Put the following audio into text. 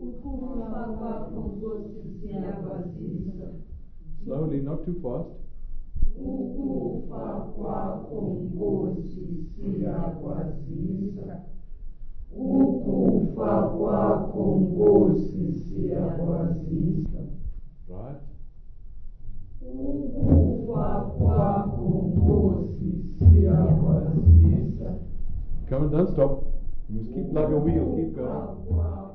ukufa kwakho Nkosi siyakwazisa. Slowly, not too fast. Ukufa kwakho Nkosi siyakwazisa. Ukufa kwakho Nkosi siyakwazisa. Right. Ukufa kwakho Nkosi siyakwazisa. Come on, don't stop. You must keep like a wheel, keep going.